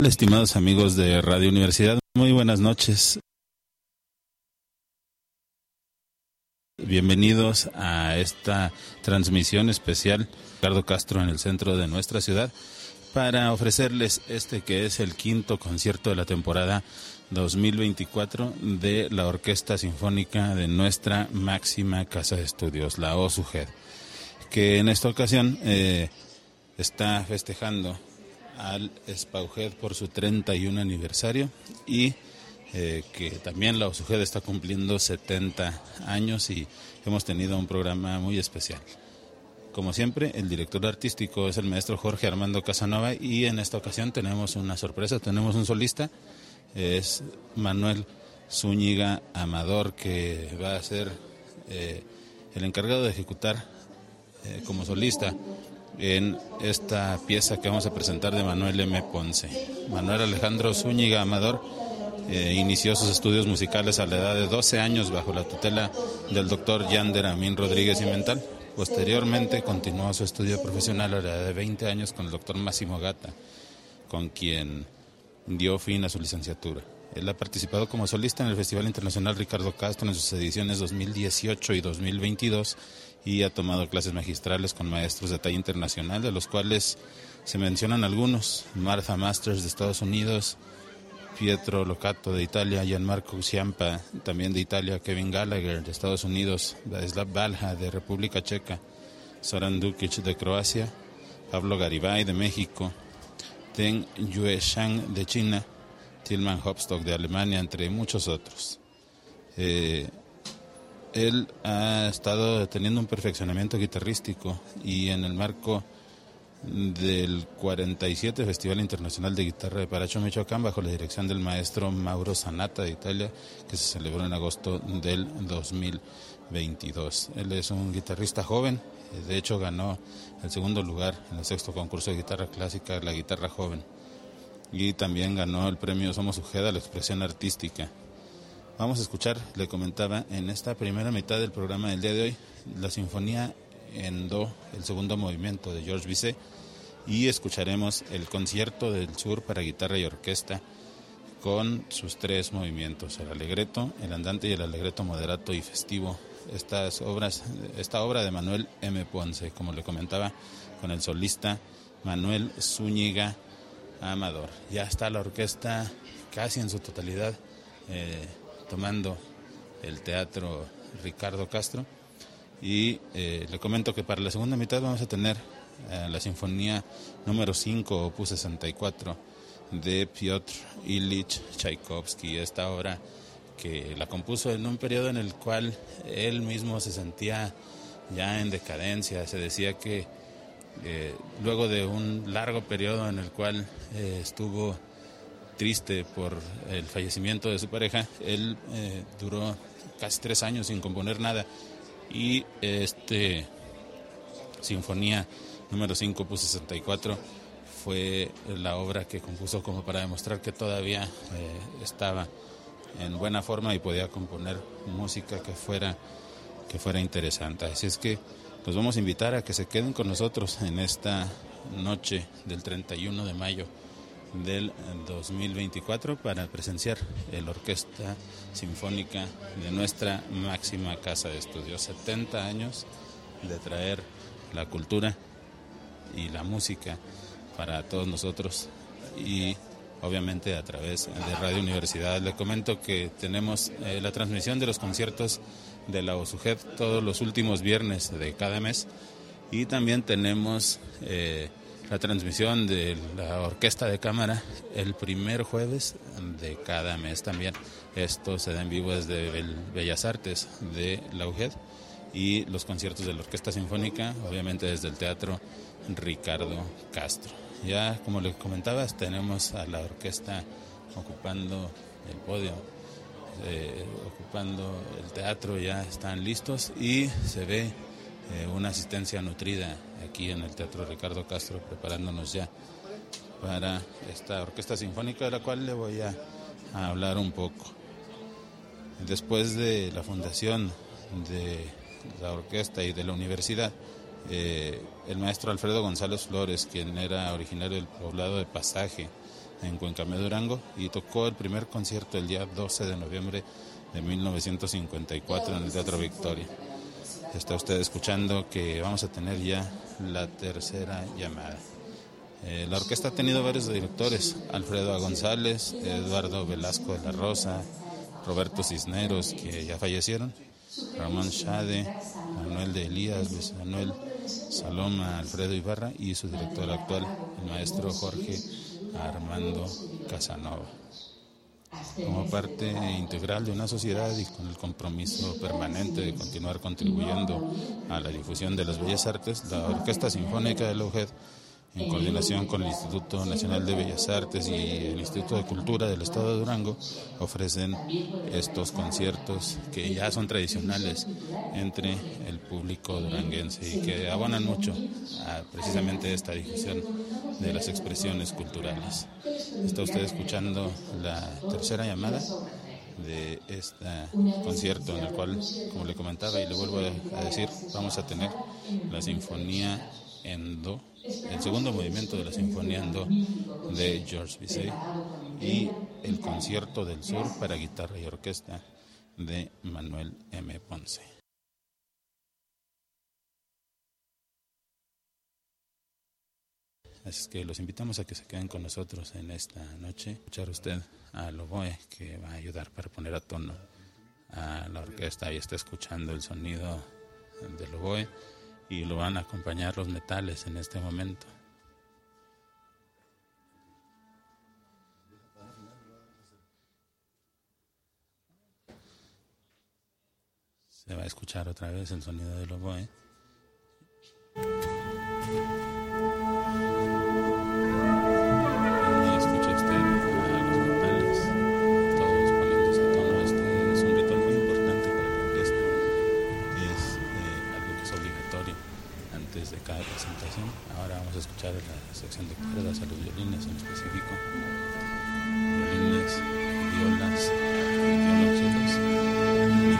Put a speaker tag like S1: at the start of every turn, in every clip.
S1: Estimados amigos de Radio Universidad, muy buenas noches. Bienvenidos a esta transmisión especial Ricardo Castro en el centro de nuestra ciudad para ofrecerles este que es el quinto concierto de la temporada 2024 de la Orquesta Sinfónica de nuestra máxima casa de estudios, la OSUGED, que en esta ocasión está festejando al SPAUGED por su 31 aniversario y que también la OSUGED está cumpliendo 70 años y hemos tenido un programa muy especial. Como siempre, el director artístico es el maestro Jorge Armando Casanova y en esta ocasión tenemos una sorpresa, tenemos un solista, es Manuel Zúñiga Amador, que va a ser el encargado de ejecutar como solista en esta pieza que vamos a presentar de Manuel M. Ponce. Manuel Alejandro Zúñiga Amador inició sus estudios musicales a la edad de 12 años bajo la tutela del doctor Yander Amin Rodríguez Cimental. Posteriormente continuó su estudio profesional a la edad de 20 años con el doctor Máximo Gata, con quien dio fin a su licenciatura. Él ha participado como solista en el Festival Internacional Ricardo Castro en sus ediciones 2018 y 2022 y ha tomado clases magistrales con maestros de talla internacional, de los cuales se mencionan algunos: Martha Masters de Estados Unidos, Pietro Locato de Italia, Gianmarco Ciampa también de Italia, Kevin Gallagher de Estados Unidos, Vladislav Balha de República Checa, Zoran Dukic de Croacia, Pablo Garibay de México, Deng Yueshang de China, Tilman Hopstock de Alemania, entre muchos otros. Él ha estado teniendo un perfeccionamiento guitarrístico y en el marco del 47 Festival Internacional de Guitarra de Paracho, Michoacán, bajo la dirección del maestro Mauro Zanata de Italia, que se celebró en agosto del 2022. Él es un guitarrista joven, de hecho ganó el segundo lugar en el 6º concurso de guitarra clásica, la guitarra joven, y también ganó el premio Somos UGED a la expresión artística. Vamos a escuchar, le comentaba, en esta primera mitad del programa del día de hoy, la Sinfonía en Do, el segundo movimiento de Georges Bizet, y escucharemos el Concierto del Sur para guitarra y orquesta con sus 3 movimientos, el allegretto, el andante y el allegretto moderato y festivo. Esta obra de Manuel M. Ponce, como le comentaba, con el solista Manuel Zúñiga Amador. Ya está la orquesta casi en su totalidad tomando el Teatro Ricardo Castro y le comento que para la segunda mitad vamos a tener la Sinfonía número 5, opus 64 de Piotr Ilich Tchaikovsky, esta obra que la compuso en un periodo en el cual él mismo se sentía ya en decadencia. Se decía que luego de un largo periodo en el cual estuvo triste por el fallecimiento de su pareja, él duró casi 3 años sin componer nada y Sinfonía número 5, opus 64 fue la obra que compuso como para demostrar que todavía estaba en buena forma y podía componer música que fuera interesante. Así es que los vamos a invitar a que se queden con nosotros en esta noche del 31 de mayo del 2024 para presenciar la Orquesta Sinfónica de nuestra máxima casa de estudios. 70 años de traer la cultura y la música para todos nosotros y obviamente a través de Radio Universidad. Le comento que tenemos la transmisión de los conciertos de la OSUGED todos los últimos viernes de cada mes y también tenemos la transmisión de la Orquesta de Cámara el primer jueves de cada mes también. Esto se da en vivo desde Bellas Artes de la UGED y los conciertos de la Orquesta Sinfónica obviamente desde el Teatro Ricardo Castro. Ya como les comentaba, tenemos a la orquesta ocupando el podio, ocupando el teatro, ya están listos y se ve una asistencia nutrida aquí en el Teatro Ricardo Castro, preparándonos ya para esta orquesta sinfónica de la cual le voy a hablar un poco. Después de la fundación de la orquesta y de la universidad, el maestro Alfredo González Flores, quien era originario del poblado de Pasaje, en Cuencamé, Durango, y tocó el primer concierto el día 12 de noviembre de 1954 en el Teatro Victoria. Está usted escuchando que vamos a tener ya la tercera llamada. La orquesta ha tenido varios directores: Alfredo A. González, Eduardo Velasco de la Rosa, Roberto Cisneros, que ya fallecieron, Ramón Shade, Manuel de Elías, Luis Manuel Saloma, Alfredo Ibarra, y su director actual, el maestro Jorge Armando Casanova. Como parte integral de una sociedad y con el compromiso permanente de continuar contribuyendo a la difusión de las bellas artes, la Orquesta Sinfónica de la UGED, en coordinación con el Instituto Nacional de Bellas Artes y el Instituto de Cultura del Estado de Durango, ofrecen estos conciertos que ya son tradicionales entre el público duranguense y que abonan mucho a precisamente esta difusión de las expresiones culturales. Está usted escuchando la tercera llamada de este concierto, en el cual, como le comentaba y le vuelvo a decir, vamos a tener la Sinfonía en Do, el segundo movimiento de la Sinfonía en Do de Georges Bizet, y el Concierto del Sur para guitarra y orquesta de Manuel M. Ponce. Así es que los invitamos a que se queden con nosotros en esta noche. Escuchar usted al oboe, que va a ayudar para poner a tono a la orquesta, y está escuchando el sonido del oboe, y lo van a acompañar los metales en este momento. Se va a escuchar otra vez el sonido del oboe. De cada presentación. Ahora vamos a escuchar la sección de cuerdas, a los violines en específico, violines, violas, violonchelos, y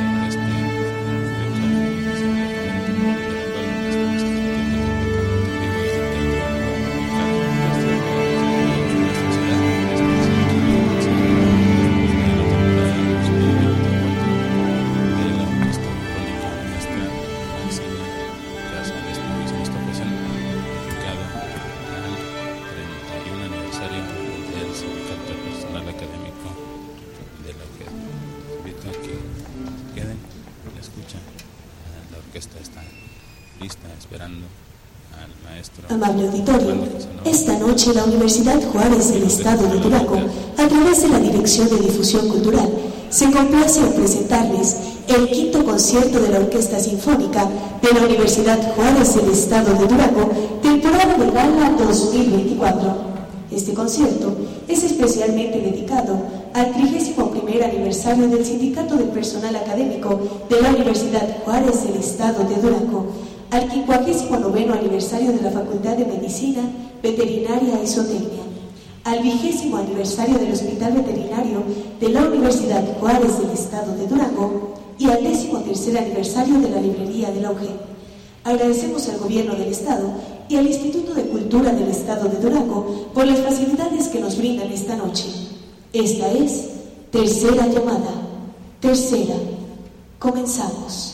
S2: Amable auditorio, esta noche la Universidad Juárez del Estado de Durango, a través de la Dirección de Difusión Cultural, se complace en presentarles el quinto concierto de la Orquesta Sinfónica de la Universidad Juárez del Estado de Durango, temporada de gala 2024. Este concierto es especialmente dedicado al 31º aniversario del Sindicato del Personal Académico de la Universidad Juárez del Estado de Durango, al 59º aniversario de la Facultad de Medicina, Veterinaria y Zootecnia, al 20º aniversario del Hospital Veterinario de la Universidad Juárez del Estado de Durango y al 13º aniversario de la Librería de la UGED. Agradecemos al Gobierno del Estado y al Instituto de Cultura del Estado de Durango por las facilidades que nos brindan esta noche. Esta es tercera llamada. Tercera. Comenzamos.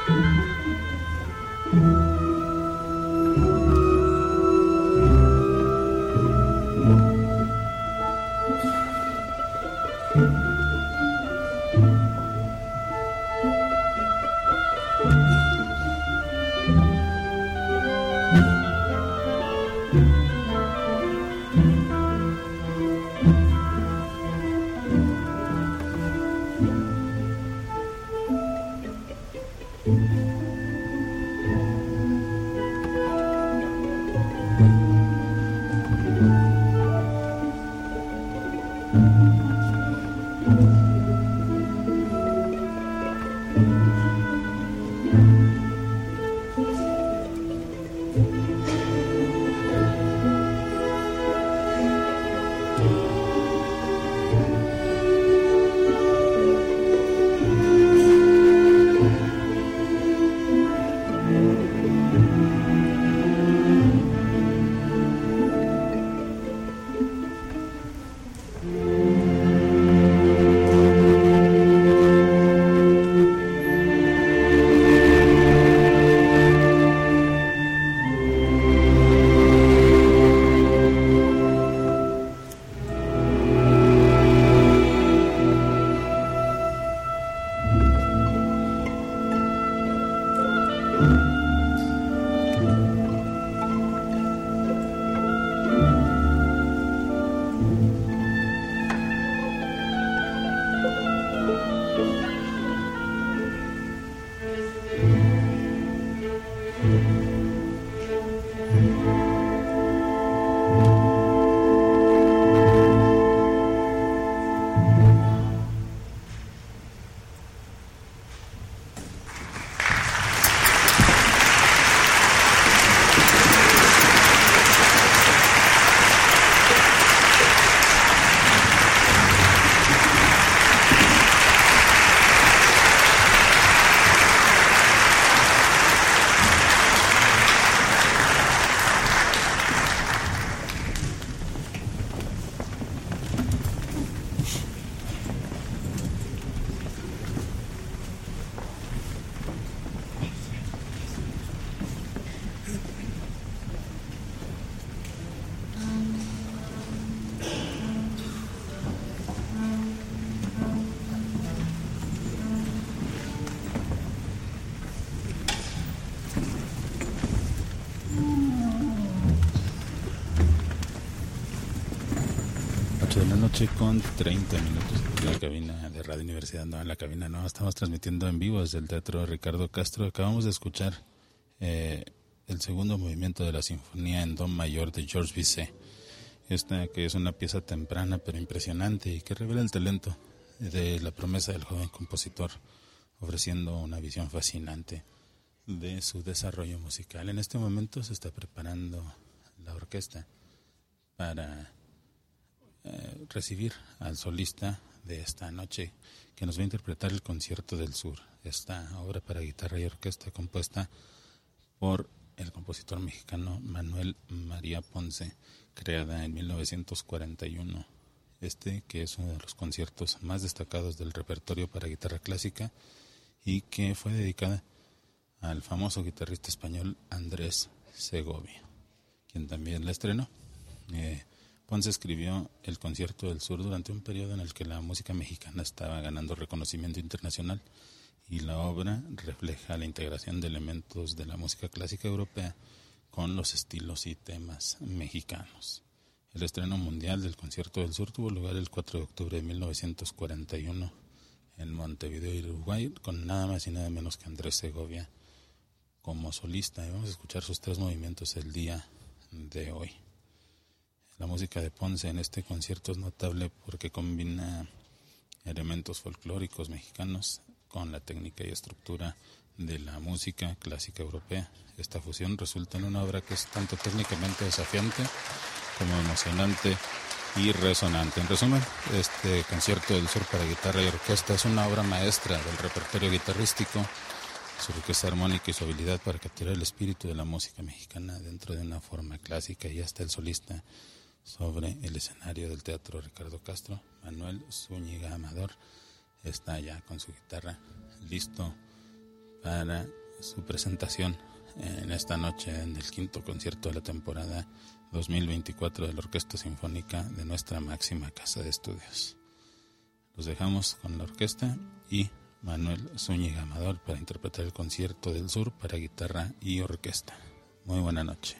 S1: De la noche con 30 minutos en la cabina de Radio Universidad. No, en la cabina no, estamos transmitiendo en vivo desde el Teatro Ricardo Castro. Acabamos de escuchar el segundo movimiento de la Sinfonía en Do mayor de Georges Bizet. Esta que es una pieza temprana pero impresionante y que revela el talento de la promesa del joven compositor, ofreciendo una visión fascinante de su desarrollo musical. En este momento se está preparando la orquesta para recibir al solista de esta noche que nos va a interpretar el Concierto del Sur, esta obra para guitarra y orquesta compuesta por el compositor mexicano Manuel María Ponce, creada en 1941. Que es uno de los conciertos más destacados del repertorio para guitarra clásica y que fue dedicada al famoso guitarrista español Andrés Segovia, quien también la estrenó. Ponce escribió el Concierto del Sur durante un periodo en el que la música mexicana estaba ganando reconocimiento internacional, y la obra refleja la integración de elementos de la música clásica europea con los estilos y temas mexicanos. El estreno mundial del Concierto del Sur tuvo lugar el 4 de octubre de 1941 en Montevideo, Uruguay, con nada más y nada menos que Andrés Segovia como solista. Y vamos a escuchar sus 3 movimientos el día de hoy. La música de Ponce en este concierto es notable porque combina elementos folclóricos mexicanos con la técnica y estructura de la música clásica europea. Esta fusión resulta en una obra que es tanto técnicamente desafiante como emocionante y resonante. En resumen, este Concierto del Sur para guitarra y orquesta es una obra maestra del repertorio guitarrístico, su riqueza armónica y su habilidad para capturar el espíritu de la música mexicana dentro de una forma clásica. Y hasta el solista sobre el escenario del Teatro Ricardo Castro, Manuel Zúñiga Amador, está ya con su guitarra listo para su presentación en esta noche en el quinto concierto de la temporada 2024 de la Orquesta Sinfónica de nuestra máxima casa de estudios. Los dejamos con la orquesta y Manuel Zúñiga Amador para interpretar el Concierto del Sur para guitarra y orquesta. Muy buena noche.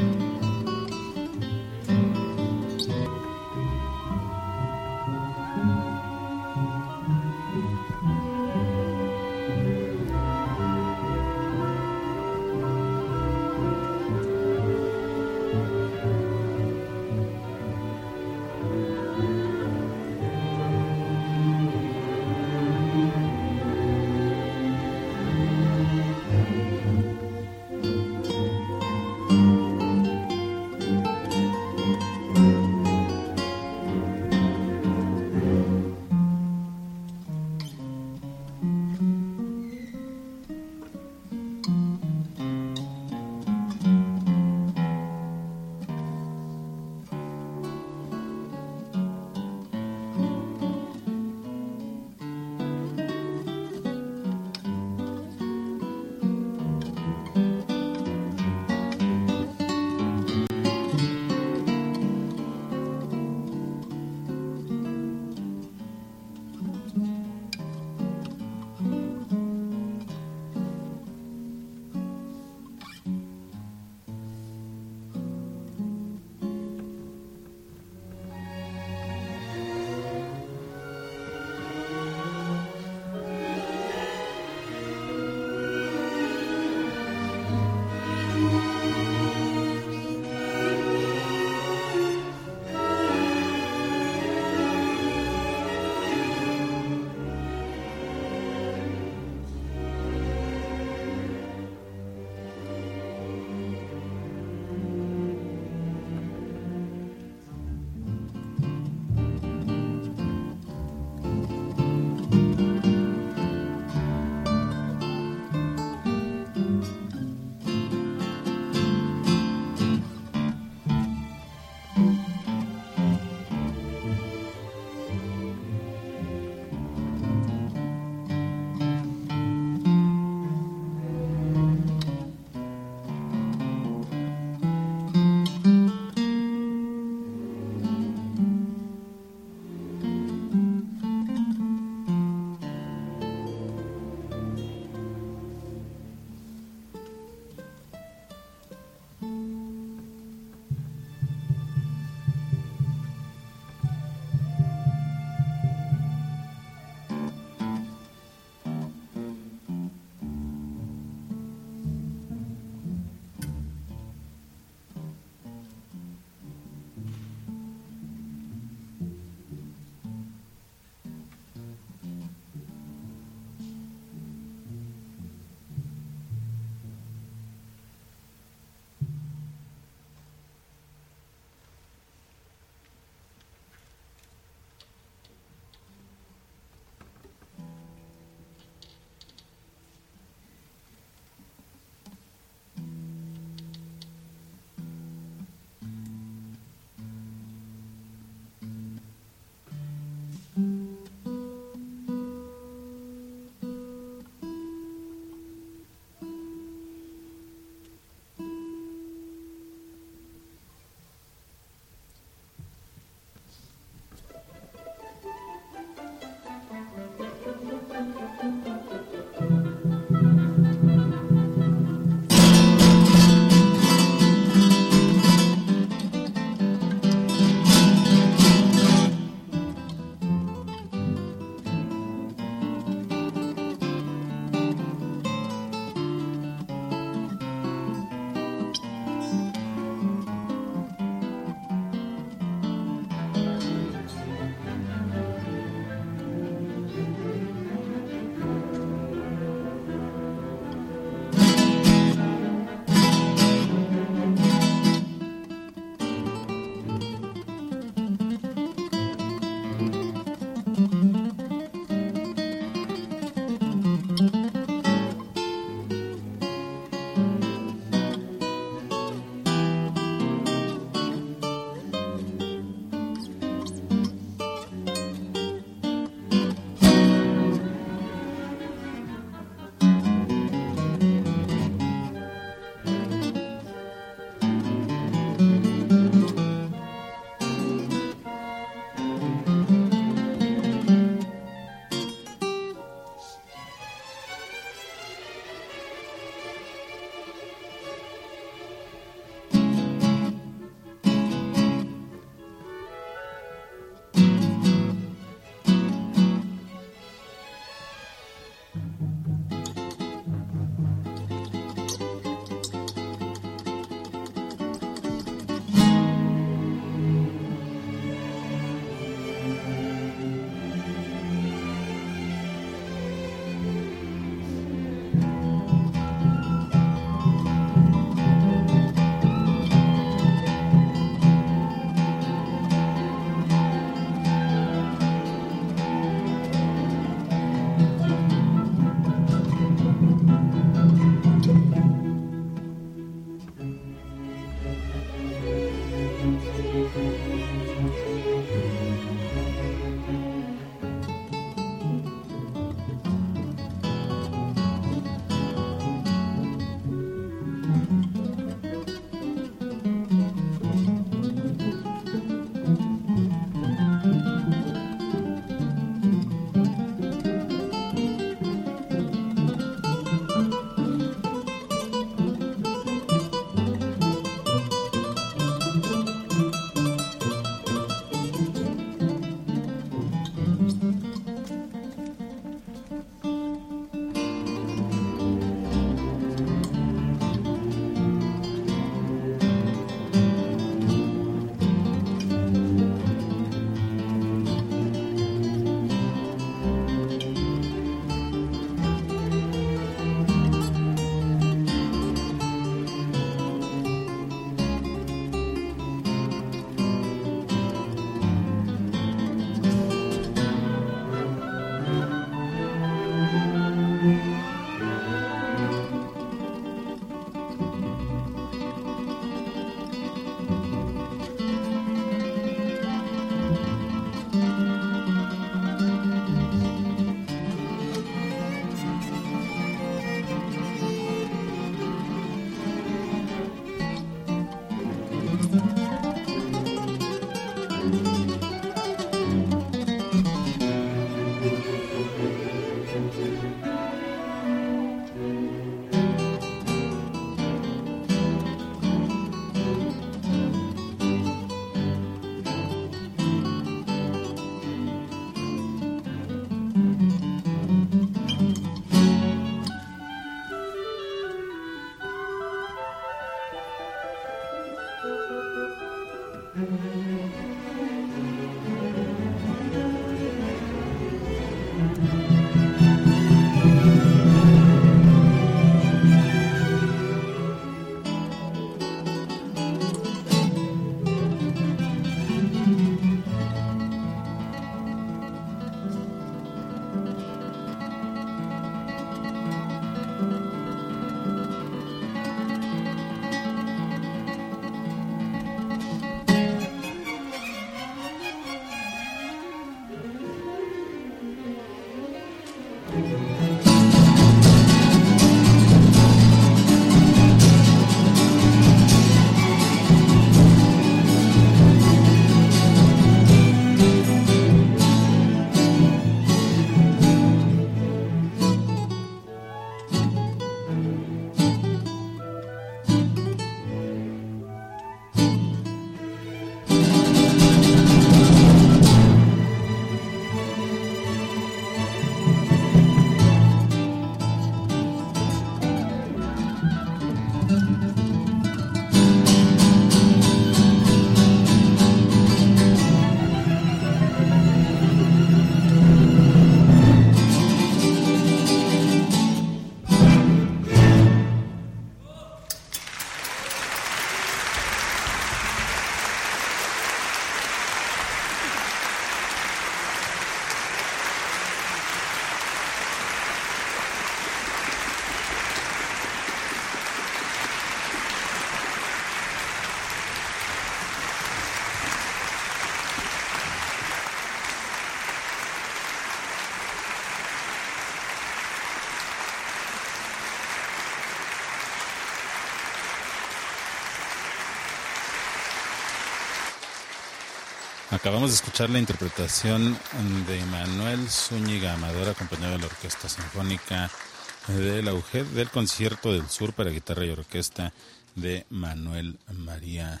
S1: Acabamos de escuchar la interpretación de Manuel Zúñiga Amador, acompañado de la Orquesta Sinfónica de la UGED, del Concierto del Sur para guitarra y orquesta de Manuel María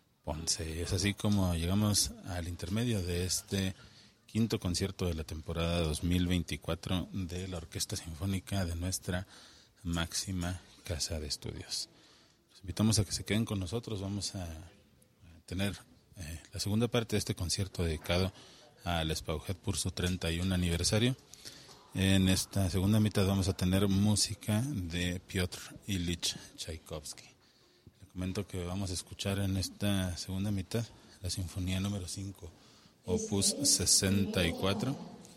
S1: Ponce. Es así como llegamos al intermedio de este quinto concierto de la temporada 2024 de la Orquesta Sinfónica de nuestra máxima casa de estudios. Los invitamos a que se queden con nosotros. Vamos a tener la segunda parte de este concierto dedicado al SPAUGED por su 31 aniversario. En esta segunda mitad vamos a tener música de Piotr Ilich Tchaikovsky. Le comento que vamos a escuchar en esta segunda mitad la Sinfonía número 5, Opus 64.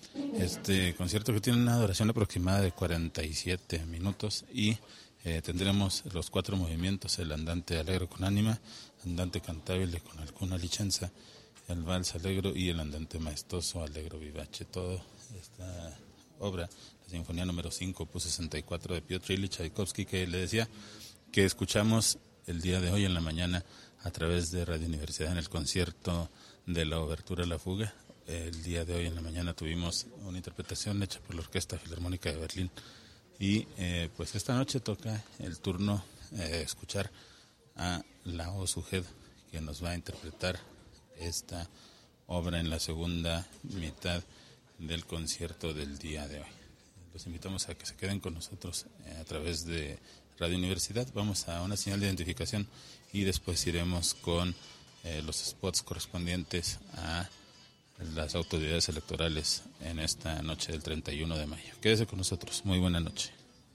S1: Este concierto que tiene una duración aproximada de 47 minutos y tendremos los 4 movimientos: el andante allegro con ánima, andante cantabile con alcuna licenza, el vals allegro y el andante maestoso allegro vivace. Todo esta obra, la Sinfonía número 5, Opus 64 de Piotr Ilich Tchaikovsky, que le decía que escuchamos el día de hoy en la mañana a través de Radio Universidad en el concierto de la Obertura a la Fuga. El día de hoy en la mañana tuvimos una interpretación hecha por la Orquesta Filarmónica de Berlín y pues esta noche toca el turno escuchar a la OSUGED, que nos va a interpretar esta obra en la segunda mitad del concierto del día de hoy. Los invitamos a que se queden con nosotros a través de Radio Universidad. Vamos a una señal de identificación y después iremos con los spots correspondientes a las autoridades electorales en esta noche del 31 de mayo. Quédese con nosotros. Muy buena noche.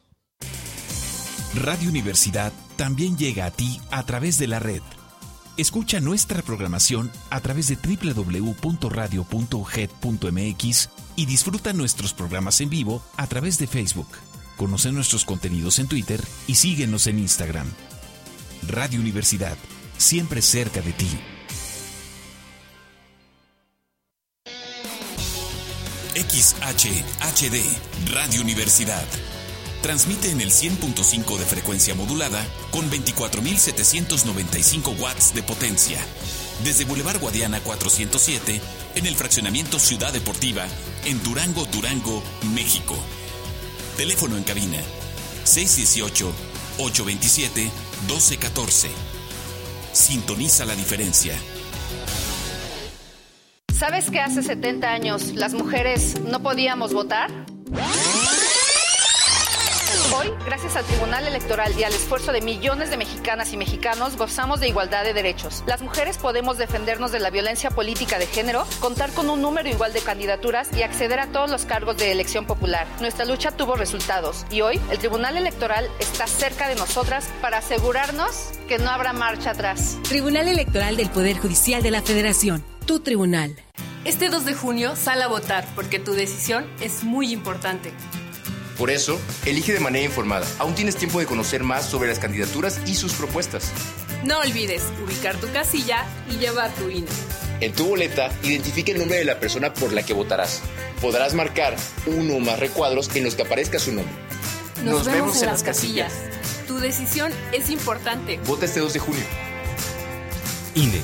S3: Radio Universidad también llega a ti a través de la red. Escucha nuestra programación a través de www.radio.uged.mx y disfruta nuestros programas en vivo a través de Facebook. Conoce nuestros contenidos en Twitter y síguenos en Instagram. Radio Universidad, siempre cerca de ti. XHHD, Radio Universidad. Transmite en el 100.5 de frecuencia modulada con 24.795 watts de potencia. Desde Boulevard Guadiana 407, en el fraccionamiento Ciudad Deportiva, en Durango, Durango, México. Teléfono en cabina 618-827-1214. Sintoniza la diferencia.
S4: ¿Sabes que hace 70 años las mujeres no podíamos votar? Hoy, gracias al Tribunal Electoral y al esfuerzo de millones de mexicanas y mexicanos, gozamos de igualdad de derechos. Las mujeres podemos defendernos de la violencia política de género, contar con un número igual de candidaturas y acceder a todos los cargos de elección popular. Nuestra lucha tuvo resultados y hoy el Tribunal Electoral está cerca de nosotras para asegurarnos que no habrá marcha atrás.
S5: Tribunal Electoral del Poder Judicial de la Federación. Tu tribunal.
S6: Este 2 de junio sal a votar porque tu decisión es muy importante.
S7: Por eso, elige de manera informada. Aún tienes tiempo de conocer más sobre las candidaturas y sus propuestas.
S6: No olvides ubicar tu casilla y llevar tu INE.
S7: En tu boleta, identifica el nombre de la persona por la que votarás. Podrás marcar uno o más recuadros en los que aparezca su nombre.
S6: Nos vemos en las casillas. Tu decisión es importante.
S7: Vota este 2 de junio.
S3: INE.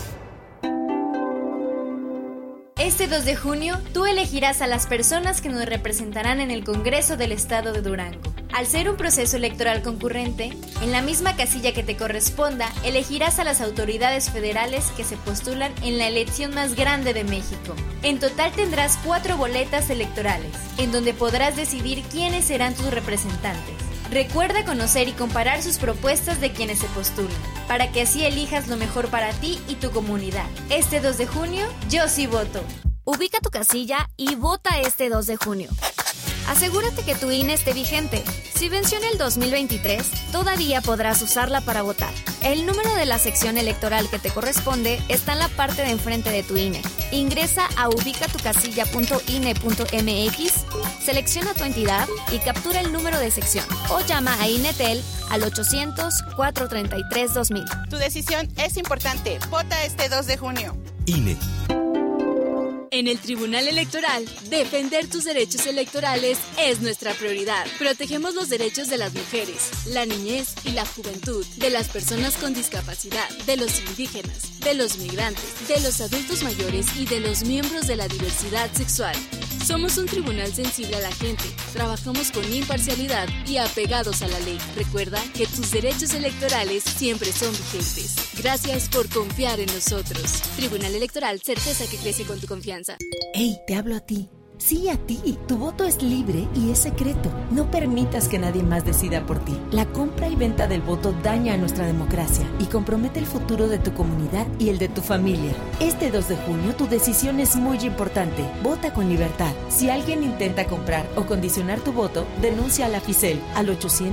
S8: Este 2 de junio, tú elegirás a las personas que nos representarán en el Congreso del Estado de Durango. Al ser un proceso electoral concurrente, en la misma casilla que te corresponda, elegirás a las autoridades federales que se postulan en la elección más grande de México. En total tendrás 4 boletas electorales, en donde podrás decidir quiénes serán tus representantes. Recuerda conocer y comparar sus propuestas de quienes se postulan, para que así elijas lo mejor para ti y tu comunidad. Este 2 de junio, yo sí voto.
S9: Ubica tu casilla y vota este 2 de junio. Asegúrate que tu INE esté vigente. Si venció en el 2023, todavía podrás usarla para votar. El número de la sección electoral que te corresponde está en la parte de enfrente de tu INE. Ingresa a ubicatucasilla.ine.mx, selecciona tu entidad y captura el número de sección. O llama a INETEL al 800-433-2000.
S10: Tu decisión es importante. Vota este 2 de junio.
S3: INE.
S5: En el Tribunal Electoral, defender tus derechos electorales es nuestra prioridad. Protegemos los derechos de las mujeres, la niñez y la juventud, de las personas con discapacidad, de los indígenas, de los migrantes, de los adultos mayores y de los miembros de la diversidad sexual. Somos un tribunal sensible a la gente, trabajamos con imparcialidad y apegados a la ley. Recuerda que tus derechos electorales siempre son vigentes. Gracias por confiar en nosotros. Tribunal Electoral, certeza que crece con tu confianza.
S11: Hey, te hablo a ti. Sí, a ti. Tu voto es libre y es secreto. No permitas que nadie más decida por ti. La compra y venta del voto daña a nuestra democracia y compromete el futuro de tu comunidad y el de tu familia. Este 2 de junio tu decisión es muy importante. Vota con libertad. Si alguien intenta comprar o condicionar tu voto, denuncia a la FICEL al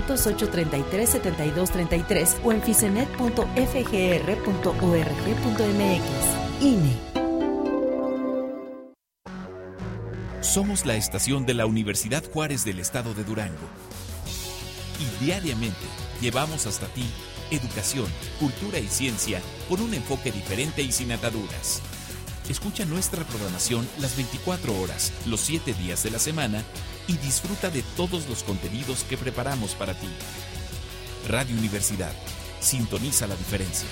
S11: 800-833-7233 o en ficenet.fgr.org.mx. INE.
S3: Somos la estación de la Universidad Juárez del Estado de Durango. Y diariamente llevamos hasta ti educación, cultura y ciencia con un enfoque diferente y sin ataduras. Escucha nuestra programación las 24 horas, los 7 días de la semana y disfruta de todos los contenidos que preparamos para ti. Radio Universidad. Sintoniza la diferencia.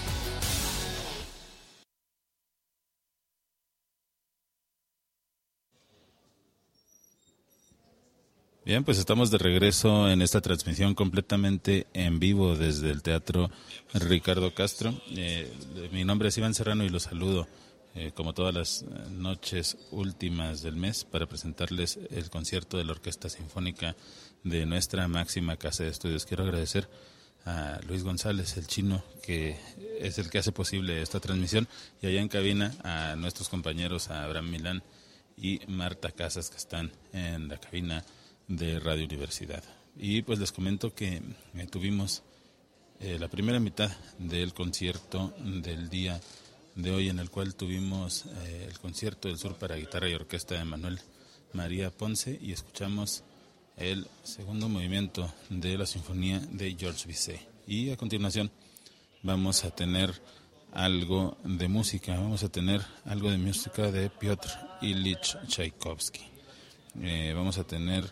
S1: Bien, pues estamos de regreso en esta transmisión completamente en vivo desde el Teatro Ricardo Castro. Mi nombre es Iván Serrano y los saludo como todas las noches últimas del mes para presentarles el concierto de la Orquesta Sinfónica de nuestra máxima casa de estudios. Quiero agradecer a Luis González, el chino, que es el que hace posible esta transmisión, y allá en cabina a nuestros compañeros, a Abraham Milán y Marta Casas, que están en la cabina de Radio Universidad. Y pues les comento que tuvimos la primera mitad del concierto del día de hoy, en el cual tuvimos el concierto del sur para guitarra y orquesta de Manuel María Ponce, y escuchamos el segundo movimiento de la sinfonía de Georges Bizet. Y a continuación vamos a tener algo de música, de Piotr Ilich Tchaikovsky. Vamos a tener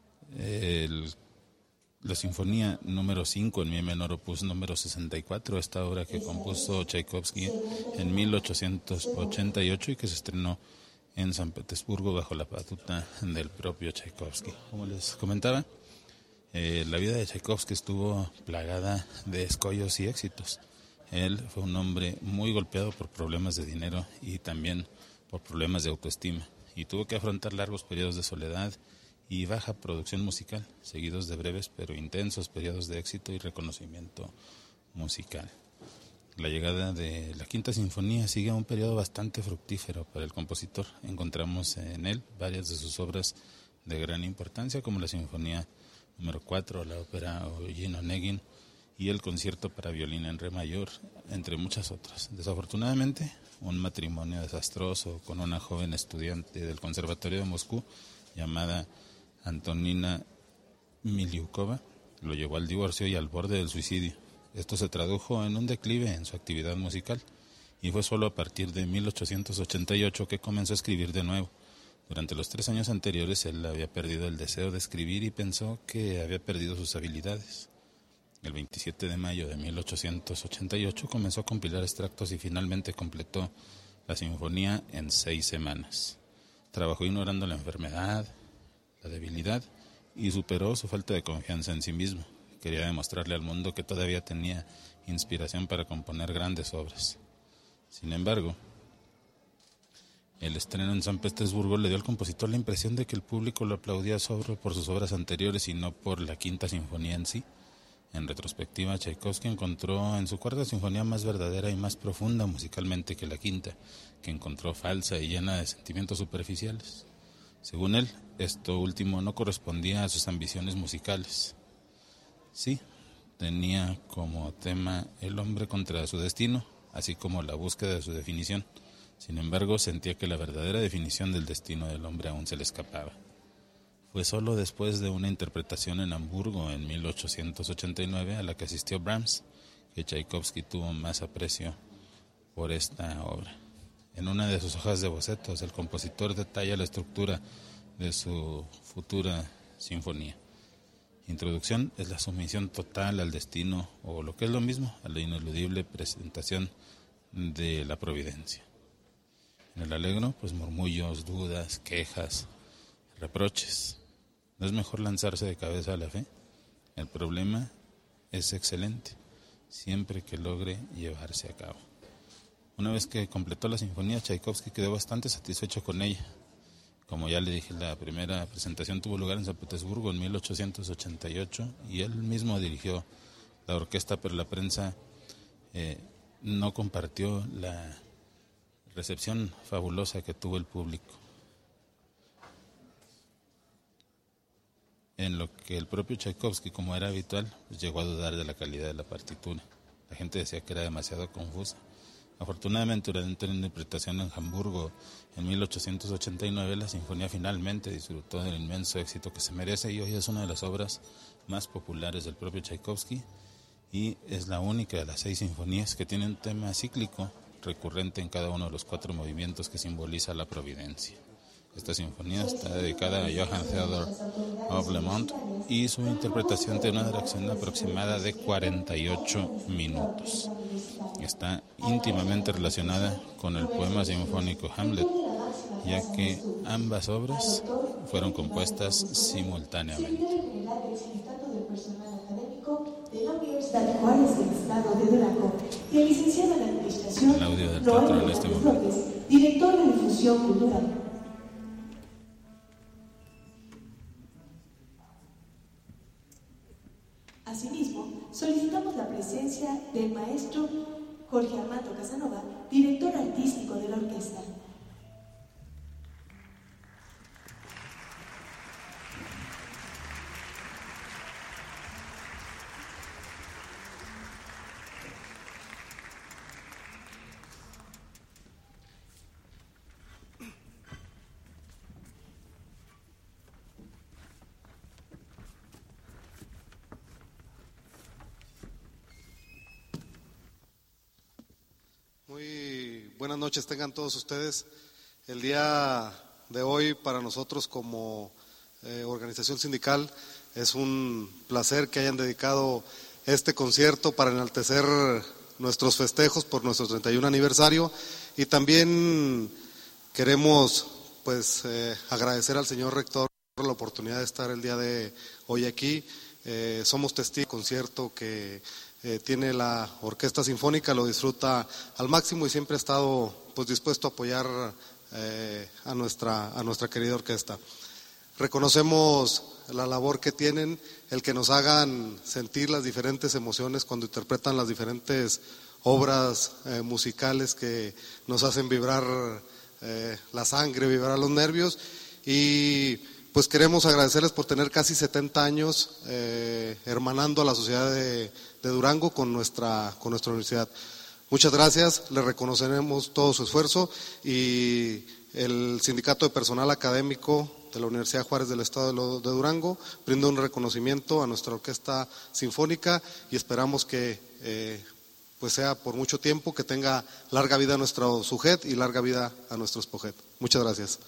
S1: la sinfonía número 5 en mi menor opus número 64, esta obra que compuso Tchaikovsky en 1888 y que se estrenó en San Petersburgo bajo la batuta del propio Tchaikovsky. Como les comentaba, la vida de Tchaikovsky estuvo plagada de escollos y éxitos. Él fue un hombre muy golpeado por problemas de dinero y también por problemas de autoestima, y tuvo que afrontar largos periodos de soledad y baja producción musical, seguidos de breves pero intensos periodos de éxito y reconocimiento musical. La llegada de la Quinta Sinfonía sigue un periodo bastante fructífero para el compositor. Encontramos en él varias de sus obras de gran importancia, como la Sinfonía número 4, la ópera Eugene Onegin y el concierto para violín en re mayor, entre muchas otras. Desafortunadamente, un matrimonio desastroso con una joven estudiante del Conservatorio de Moscú llamada Antonina Miliukova lo llevó al divorcio y al borde del suicidio. Esto se tradujo en un declive en su actividad musical y fue solo a partir de 1888 que comenzó a escribir de nuevo. Durante los 3 años anteriores él había perdido el deseo de escribir y pensó que había perdido sus habilidades. El 27 de mayo de 1888 comenzó a compilar extractos y finalmente completó la sinfonía en 6 semanas. Trabajó ignorando la enfermedad, la debilidad y superó su falta de confianza en sí mismo. Quería demostrarle al mundo que todavía tenía inspiración para componer grandes obras. Sin embargo, el estreno en San Petersburgo le dio al compositor la impresión de que el público lo aplaudía solo por sus obras anteriores y no por la Quinta Sinfonía en sí. En retrospectiva, Tchaikovsky encontró en su Cuarta Sinfonía más verdadera y más profunda musicalmente que la Quinta, que encontró falsa y llena de sentimientos superficiales. Según él, esto último no correspondía a sus ambiciones musicales. Sí, tenía como tema el hombre contra su destino, así como la búsqueda de su definición. Sin embargo, sentía que la verdadera definición del destino del hombre aún se le escapaba. Fue solo después de una interpretación en Hamburgo en 1889 a la que asistió Brahms que Tchaikovsky tuvo más aprecio por esta obra. En una de sus hojas de bocetos, el compositor detalla la estructura de su futura sinfonía. Introducción es la sumisión total al destino, o lo que es lo mismo, a la ineludible presentación de la providencia. En el Allegro, pues murmullos, dudas, quejas, reproches. ¿No es mejor lanzarse de cabeza a la fe? El problema es excelente, siempre que logre llevarse a cabo. Una vez que completó la sinfonía, Tchaikovsky quedó bastante satisfecho con ella. Como ya le dije, la primera presentación tuvo lugar en San Petersburgo en 1888 y él mismo dirigió la orquesta, pero la prensa no compartió la recepción fabulosa que tuvo el público. En lo que el propio Tchaikovsky, como era habitual, pues llegó a dudar de la calidad de la partitura. La gente decía que era demasiado confusa. Afortunadamente, durante una interpretación en Hamburgo en 1889, la sinfonía finalmente disfrutó del inmenso éxito que se merece y hoy es una de las obras más populares del propio Tchaikovsky y es la única de las 6 sinfonías que tiene un tema cíclico recurrente en cada uno de los 4 movimientos que simboliza la providencia. Esta sinfonía está dedicada a Johann Theodor Oblemont y su interpretación tiene una duración aproximada de 48 minutos. Está íntimamente relacionada con el poema sinfónico Hamlet, ya que ambas obras fueron compuestas simultáneamente. El audio del teatro en este momento.
S2: Director de difusión cultural. Asimismo, solicitamos la presencia del maestro Jorge Armando Casanova, director artístico de la orquesta.
S12: Muy buenas noches tengan todos ustedes. El día de hoy para nosotros como organización sindical es un placer que hayan dedicado este concierto para enaltecer nuestros festejos por nuestro 31 aniversario y también queremos agradecer al señor rector por la oportunidad de estar el día de hoy aquí. Somos testigos del concierto que tiene la Orquesta Sinfónica, lo disfruta al máximo y siempre ha estado dispuesto a apoyar a nuestra querida orquesta. Reconocemos la labor que tienen, el que nos hagan sentir las diferentes emociones cuando interpretan las diferentes obras musicales que nos hacen vibrar la sangre, vibrar los nervios, y pues queremos agradecerles por tener casi 70 años hermanando a la sociedad de Durango con nuestra universidad. Muchas gracias, les reconoceremos todo su esfuerzo, y el Sindicato de Personal Académico de la Universidad Juárez del Estado de Durango brinda un reconocimiento a nuestra Orquesta Sinfónica, y esperamos que pues sea por mucho tiempo, que tenga larga vida a nuestro SUJET y larga vida a nuestro SPOJET. Muchas gracias.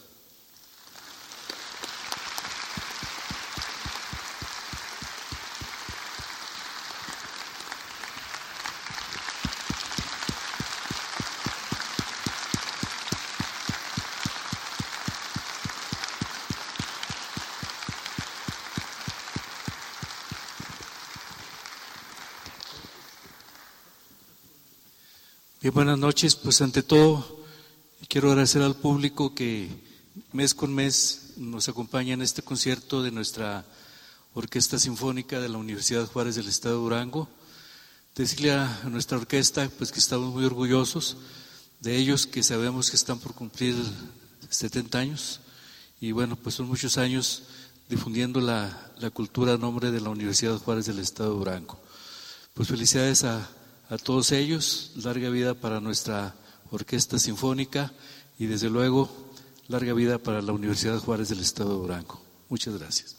S13: Bien, buenas noches. Pues ante todo quiero agradecer al público que mes con mes nos acompaña en este concierto de nuestra Orquesta Sinfónica de la Universidad Juárez del Estado de Durango. Decirle a nuestra orquesta pues que estamos muy orgullosos de ellos, que sabemos que están por cumplir 70 años, y bueno, pues son muchos años difundiendo la cultura a nombre de la Universidad Juárez del Estado de Durango. Pues felicidades a todos ellos, larga vida para nuestra Orquesta Sinfónica, y desde luego larga vida para la Universidad Juárez del Estado de Durango. Muchas gracias.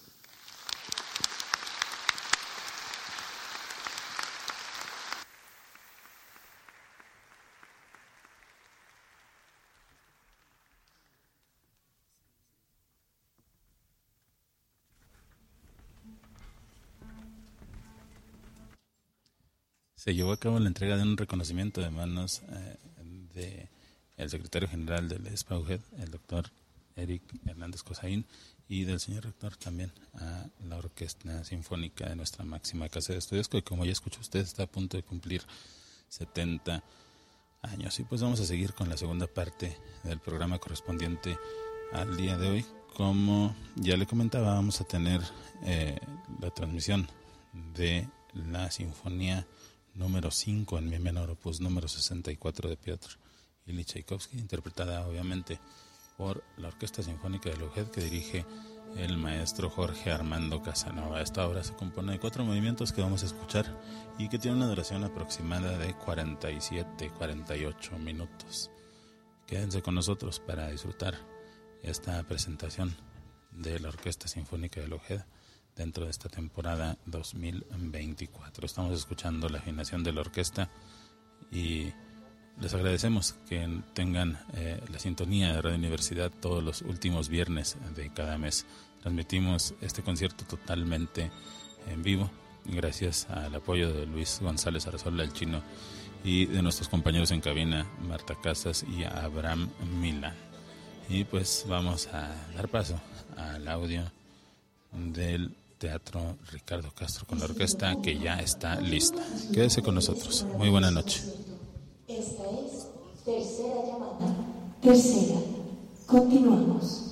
S1: Se llevó a cabo la entrega de un reconocimiento de manos del secretario general del SPOJET, el doctor Eric Hernández Cosaín, y del señor rector también a la Orquesta Sinfónica de nuestra máxima casa de estudios, que como ya escuchó usted está a punto de cumplir 70 años. Y pues vamos a seguir con la segunda parte del programa correspondiente al día de hoy. Como ya le comentaba, vamos a tener la transmisión de la Sinfonía número 5 en mi menor opus número 64 de Piotr Ilich Tchaikovsky, interpretada obviamente por la Orquesta Sinfónica de la UJED, que dirige el maestro Jorge Armando Casanova. Esta obra se compone de 4 movimientos que vamos a escuchar y que tiene una duración aproximada de 47-48 minutos. Quédense con nosotros para disfrutar esta presentación de la Orquesta Sinfónica de la UJED dentro de esta temporada 2024. Estamos escuchando la afinación de la orquesta y les agradecemos que tengan la sintonía de Radio Universidad todos los últimos viernes de cada mes. Transmitimos este concierto totalmente en vivo, gracias al apoyo de Luis González Arzola, el Chino, y de nuestros compañeros en cabina, Marta Casas y Abraham Milán. Y pues vamos a dar paso al audio del Teatro Ricardo Castro con la orquesta, que ya está lista. Quédese con nosotros. Muy buena noche.
S2: Esta es tercera llamada. Tercera. Continuamos.